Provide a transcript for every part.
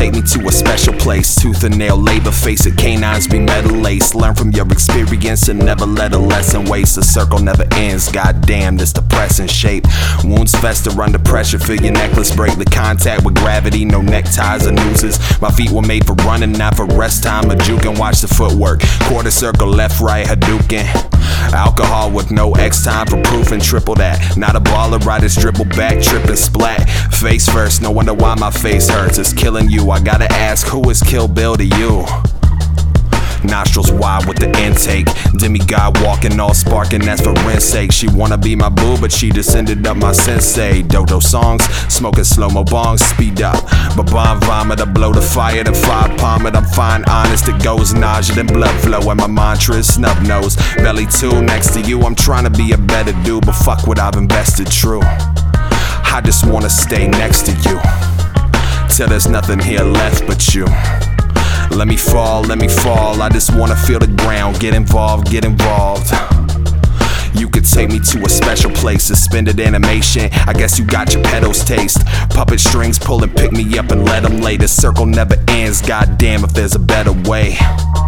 take me to a special place. Tooth and nail labor, face it, canines be metal laced. Learn from your experience and never let a lesson waste. The circle never ends, goddamn, this depressing shape. Wounds fester under pressure, feel your necklace break. The contact with gravity, no neckties or nooses. My feet were made for running, not for rest time or juking. Watch the footwork, quarter circle, left, right, Hadouken. Alcohol with no X time for proof and triple that. Not a baller, I just dribble back, trip and splat. Face first, no wonder why my face hurts. It's killing you, I gotta ask, who is Kill Bill to you? Nostrils wide with the intake, demigod walking all sparking, that's for rent's sake. She wanna be my boo, but she just ended up my sensei. Dodo songs, smoking slow-mo bongs, speed up. But bomb vomit, I blow the fire, then fire palm it. I'm fine, honest, it goes nausea, then blood flow. And my mantra is snub nose, belly two next to you. I'm trying to be a better dude, but fuck what I've invested, true. I just wanna stay next to you, till there's nothing here left but you. Let me fall, I just wanna feel the ground. Get involved, get involved. You could take me to a special place, suspended animation, I guess you got your pedals taste. Puppet strings pulling, pick me up and let them lay. The circle never ends, goddamn if there's a better way.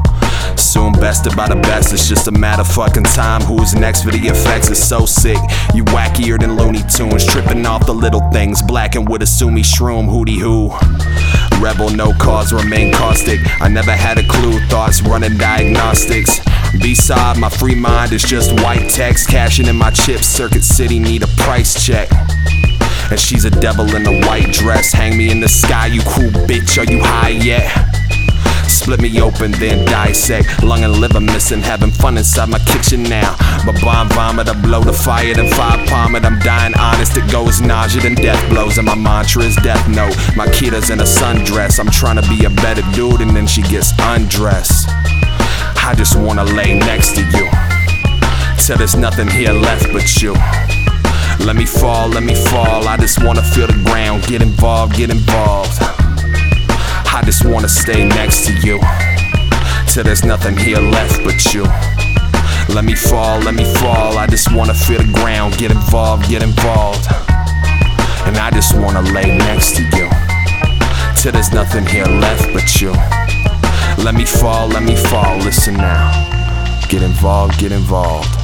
Soon bested by the best, it's just a matter of fucking time. Who's next for the effects is so sick. You wackier than Looney Tunes, tripping off the little things. Blacking with a Sumi shroom, hootie hoo. Rebel, no cause, remain caustic. I never had a clue, thoughts running diagnostics. B-side, my free mind is just white text. Cashing in my chips, Circuit City need a price check. And she's a devil in a white dress. Hang me in the sky, you cool bitch, are you high yet? Split me open, then dissect. Lung and liver missing, having fun inside my kitchen now. But bomb vomit, I blow the fire, then fire palm it. I'm dying honest, it goes nausea, then death blows. And my mantra is death note. My kidda's in a sundress. I'm trying to be a better dude, and then she gets undressed. I just wanna lay next to you, till there's nothing here left but you. Let me fall, I just wanna feel the ground. Get involved, get involved. I just wanna stay next to you, till there's nothing here left but you. Let me fall, I just wanna feel the ground. Get involved, get involved. And I just wanna lay next to you, till there's nothing here left but you. Let me fall, listen now. Get involved, get involved.